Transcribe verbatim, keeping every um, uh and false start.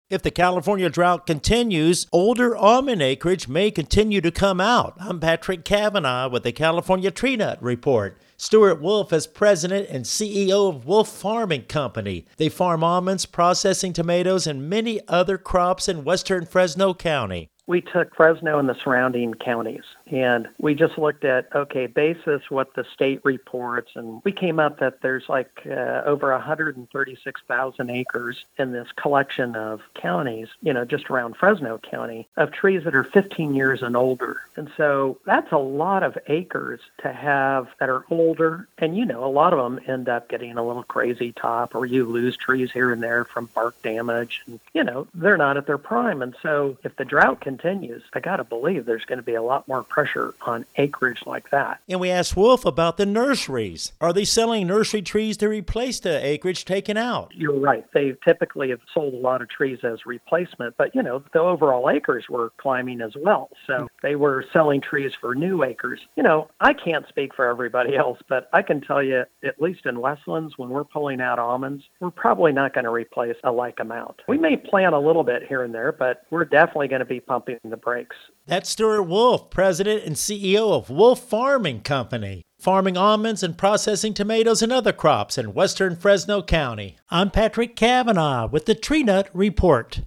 If the California drought continues, older almond acreage may continue to come out. I'm Patrick Cavanaugh with the California Tree Nut Report. Stuart Wolf is president and C E O of Wolf Farming Company. They farm almonds, processing tomatoes, and many other crops in western Fresno County. We took Fresno and the surrounding counties, and we just looked at, okay, basis what the state reports, and we came up that there's like uh, over one hundred thirty-six thousand acres in this collection of counties, you know, just around Fresno County, of trees that are fifteen years and older. And so that's a lot of acres to have that are older, and, you know, a lot of them end up getting a little crazy top, or you lose trees here and there from bark damage, and, you know, they're not at their prime. And so if the drought can continues, I got to believe there's going to be a lot more pressure on acreage like that. And we asked Wolf about the nurseries. Are they selling nursery trees to replace the acreage taken out? You're right. They typically have sold a lot of trees as replacement, but, you know, the overall acres were climbing as well. So they were selling trees for new acres. You know, I can't speak for everybody else, but I can tell you, at least in Westlands, when we're pulling out almonds, we're probably not going to replace a like amount. We may plant a little bit here and there, but we're definitely going to be pumping the brakes. That's Stuart Wolf, president and C E O of Wolf Farming Company, farming almonds and processing tomatoes and other crops in western Fresno County. I'm Patrick Cavanaugh with the Tree Nut Report.